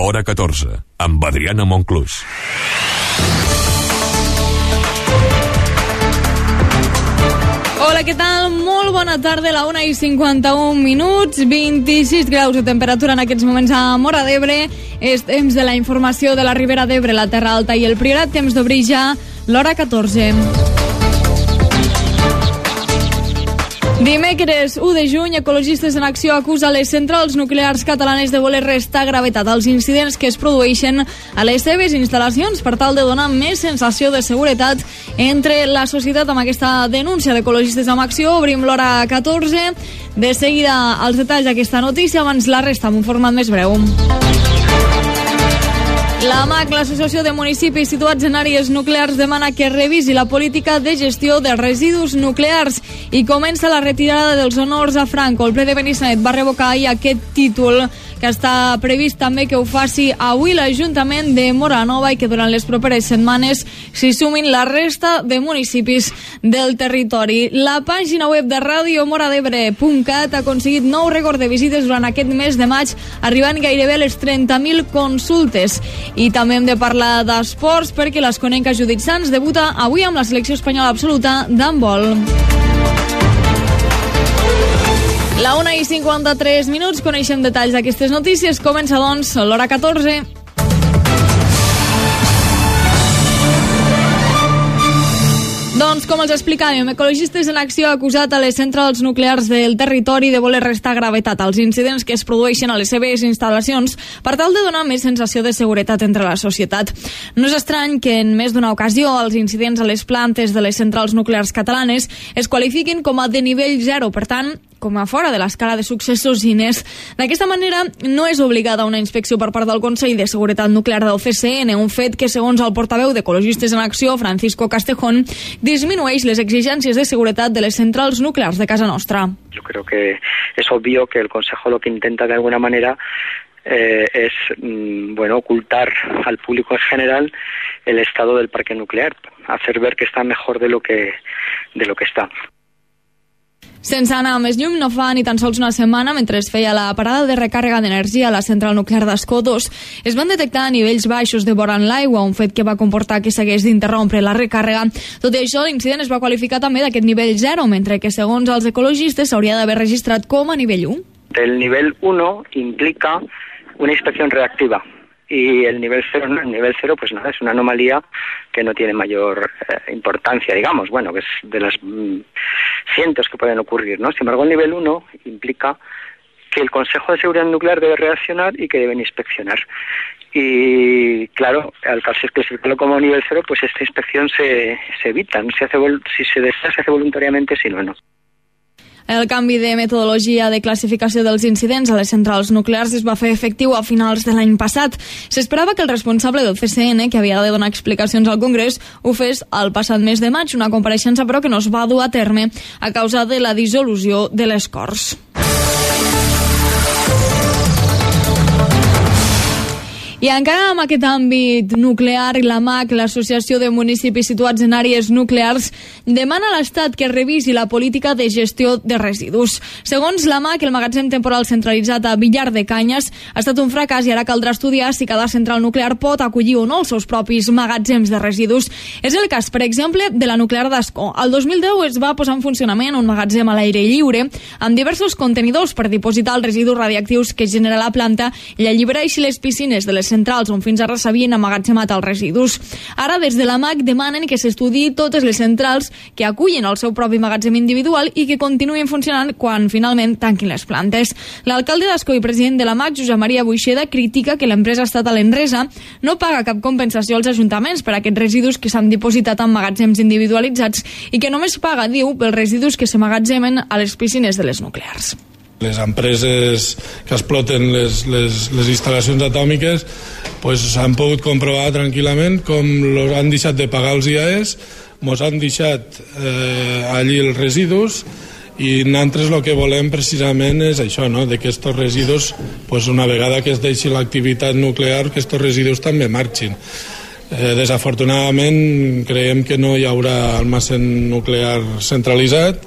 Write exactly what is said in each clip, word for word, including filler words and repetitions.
Hora catorze, amb Adriana Monclús. Hola, què tal? Molt bona tarda, la una i cinquanta-un minuts, vint-i-sis graus de temperatura en aquests moments a Móra d'Ebre. És temps de la informació de la Ribera d'Ebre, la Terra Alta i el Priorat, temps d'obrir ja l'hora catorze. Dimecres u de juny, Ecologistes en Acció acusa les centrals nuclears catalanes de voler restar gravetat als incidents que es produeixen a les seves instal·lacions per tal de donar més sensació de seguretat entre la societat. Amb aquesta denúncia d'Ecologistes en Acció obrim l'hora catorze. De seguida els detalls d'aquesta notícia, abans la resta amb un format més breu. La M A C, l'Associació de Municipis Situats en Àrees Nuclears, demana que revisi la política de gestió dels residus nuclears i comença la retirada dels honors a Franco. El ple de Benissanet va revocar ahir aquest títol, que està previst també que ho faci avui l'Ajuntament de Móra-la-Nova i que durant les properes setmanes s'hi sumin la resta de municipis del territori. La pàgina web de ràdio moradebre punt cat ha aconseguit nou rècord de visites durant aquest mes de maig, arribant gairebé a les trenta mil consultes. I també hem de parlar d'esports perquè l'Esconenca Judit Sans debuta avui amb la selecció espanyola absoluta d'handbol. La una i cinquanta-tres minuts, coneixem detalls d'aquestes notícies. Comença, doncs, l'hora catorze. Doncs, com els explicàvem, Ecologistes en Acció ha acusat a les centrals nuclears del territori de voler restar gravetat als incidents que es produeixen a les seves instal·lacions per tal de donar més sensació de seguretat entre la societat. No és estrany que en més d'una ocasió els incidents a les plantes de les centrals nuclears catalanes es qualifiquin com a de nivell zero, per tant, com a fora de l'escala de successos I N E S. D'aquesta manera, no és obligada una inspecció per part del Consell de Seguretat Nuclear del C C N, un fet que, segons el portaveu d'Ecologistes en Acció, Francisco Castejón, disminueix les exigències de seguretat de les centrals nuclears de casa nostra. Yo creo que es obvio que el Consejo lo que intenta de alguna manera eh, es mm, bueno, ocultar al público en general el estado del parque nuclear, hacer ver que está mejor de lo que, de lo que está. Sense anar més llum, no fa ni tan sols una setmana, mentre es feia la parada de recàrrega d'energia a la central nuclear d'Ascó dos, es van detectar nivells baixos de bor en l'aigua, un fet que va comportar que s'hagués d'interrompre la recàrrega. Tot i això, l'incident es va qualificar també d'aquest nivell zero, mentre que, segons els ecologistes, s'hauria d'haver registrat com a nivell u. El nivel uno implica una inspección reactiva. Y el nivel cero, no, el nivel cero, pues nada, es una anomalía que no tiene mayor eh, importancia, digamos, bueno, que es de las mm, cientos que pueden ocurrir, ¿no? Sin embargo, el nivel uno implica que el Consejo de Seguridad Nuclear debe reaccionar y que deben inspeccionar. Y claro, al clasificarlo como nivel cero, pues esta inspección se, se evita, no se hace, si se desea se hace voluntariamente, si no, no. El canvi de metodologia de classificació dels incidents a les centrals nuclears es va fer efectiu a finals de l'any passat. S'esperava que el responsable del C C N, que havia de donar explicacions al Congrés, ho fes el passat mes de maig, una compareixença però que no es va dur a terme a causa de la dissolució de les Corts. I encara amb aquest àmbit nuclear, la M A C, l'Associació de Municipis Situats en Àrees Nuclears, demana a l'Estat que revisi la política de gestió de residus. Segons la M A C, el magatzem temporal centralitzat a Villar de Canyes ha estat un fracàs i ara caldrà estudiar si cada central nuclear pot acollir o no els seus propis magatzems de residus. És el cas, per exemple, de la nuclear d'Ascó. El dos mil deu es va posar en funcionament un magatzem a l'aire lliure amb diversos contenidors per dipositar els residus radioactius que genera la planta i alliberar així les piscines de les centrals on fins ara s'havien emmagatzemat els residus. Ara, des de la M A C, demanen que s'estudiï totes les centrals que acullen el seu propi magatzem individual i que continuïn funcionant quan finalment tanquin les plantes. L'alcalde d'Ascó i president de la M A C, Josep Maria Buixeda, critica que l'empresa estatal Enresa no paga cap compensació als ajuntaments per aquests residus que s'han dipositat en magatzems individualitzats i que només paga, diu, pels residus que s'emmagatzemen a les piscines de les nuclears. Les empreses que exploten les, les, les instal·lacions atòmiques pues, han pogut comprovar tranquil·lament com los han deixat de pagar els I A Es, ens han deixat eh, allí els residus i nosaltres el que volem precisament és això, no? De que aquests residus, pues, una vegada que es deixi l'activitat nuclear, que aquests residus també marxin. Eh, desafortunadament creiem que no hi haurà almacén nuclear centralitzat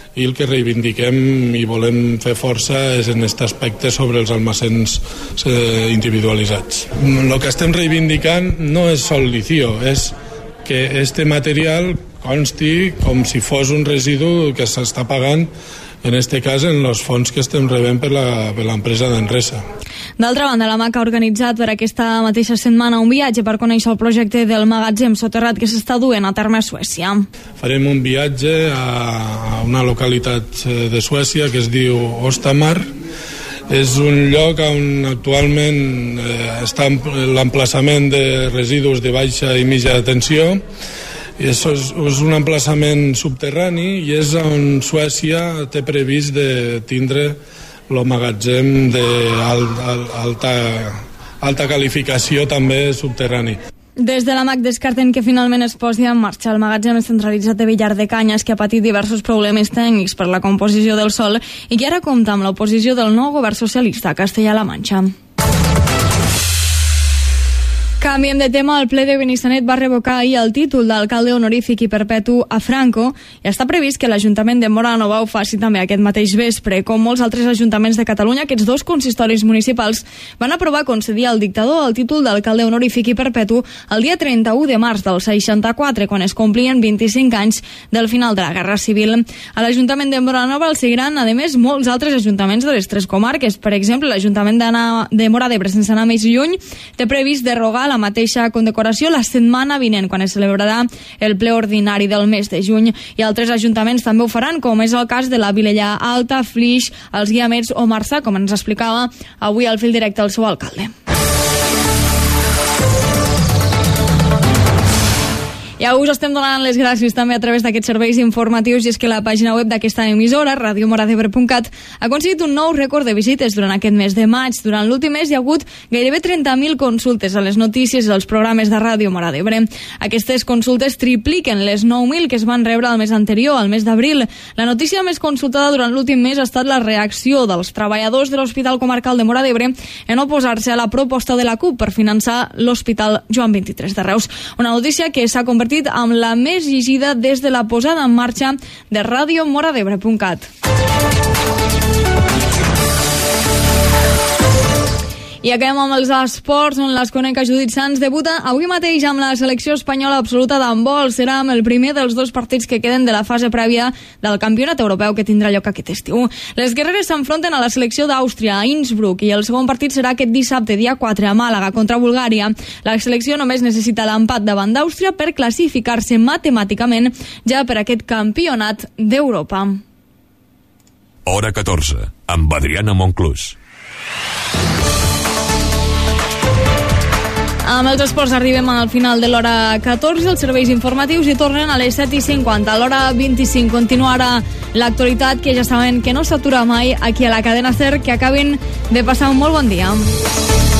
i el que reivindiquem i volem fer força és en aquest aspecte sobre els almacens eh, individualitzats. El que estem reivindicant no és sol licio, és que este material consti com si fos un residu que s'està pagant, en aquest cas en els fons que estem rebent per l'empresa d'Enresa. D'altra banda, la M A C ha organitzat per aquesta mateixa setmana un viatge per conèixer el projecte del magatzem soterrat que s'està duent a terme a Suècia. Farem un viatge a una localitat de Suècia que es diu Ostamar. És un lloc on actualment eh, està l'emplaçament de residus de baixa i mitja tensió. I això és, és un emplaçament subterrani i és on Suècia té previst de tindre el magatzem d'alta alta qualificació també subterrani. Des de la M A C descarten que finalment es posi en marxa el magatzem centralitzat de Villar de Canyes, que ha patit diversos problemes tècnics per la composició del sòl i que ara compta amb l'oposició del nou govern socialista a Castella-La Manxa. Canviem de tema. El ple de Benissanet va revocar ahir el títol d'alcalde honorífic i perpetu a Franco i està previst que l'Ajuntament de Móra la Nova ho faci també aquest mateix vespre. Com molts altres ajuntaments de Catalunya, aquests dos consistoris municipals van aprovar concedir al dictador el títol d'alcalde honorífic i perpetu el dia trenta-u de març del seixanta-quatre, quan es complien vint-i-cinc anys del final de la Guerra Civil. A l'Ajuntament de Móra la Nova el seguiran, a més, molts altres ajuntaments de les tres comarques. Per exemple, l'Ajuntament de Móra d'Ebre, sense anar més lluny, té previst derogar la mateixa condecoració la setmana vinent, quan es celebrarà el ple ordinari del mes de juny, i altres ajuntaments també ho faran, com és el cas de la Vilella Alta, Flix, els Guiamets o Marçà, com ens explicava avui al fil directe el seu alcalde. I avui us estem donant les gràcies també a través d'aquests serveis informatius, i és que la pàgina web d'aquesta emissora, radio moradebre punt cat, ha aconseguit un nou rècord de visites durant aquest mes de maig. Durant l'últim mes hi ha hagut gairebé trenta mil consultes a les notícies i als programes de Ràdio Mora d'Ebre. Aquestes consultes tripliquen les nou mil que es van rebre el mes anterior, al mes d'abril. La notícia més consultada durant l'últim mes ha estat la reacció dels treballadors de l'Hospital Comarcal de Mora d'Ebre en oposar-se a la proposta de la CUP per finançar l'Hospital Joan vint-i-tres de Reus. Una notícia que s'ha convertit amb la més llegida des de la posada en marxa de radio moradebre punt cat. I acabem amb els esports, on l'Esconeca Judit Sans debuta avui mateix amb la selecció espanyola absoluta d'handbol. Serà amb el primer dels dos partits que queden de la fase prèvia del campionat europeu que tindrà lloc aquest estiu. Les guerreres s'enfronten a la selecció d'Àustria, a Innsbruck, i el segon partit serà aquest dissabte, dia quatre, a Màlaga, contra Bulgària. La selecció només necessita l'empat davant d'Àustria per classificar-se matemàticament ja per aquest campionat d'Europa. Hora catorze, amb Adriana Monclús. Amb els esports arribem al final de l'hora catorze, els serveis informatius i tornen a les set i cinquanta. A l'hora vint-i-cinc continuarà l'actualitat, que ja saben que no s'atura mai aquí a la cadena SER. Que acabin de passar un molt bon dia.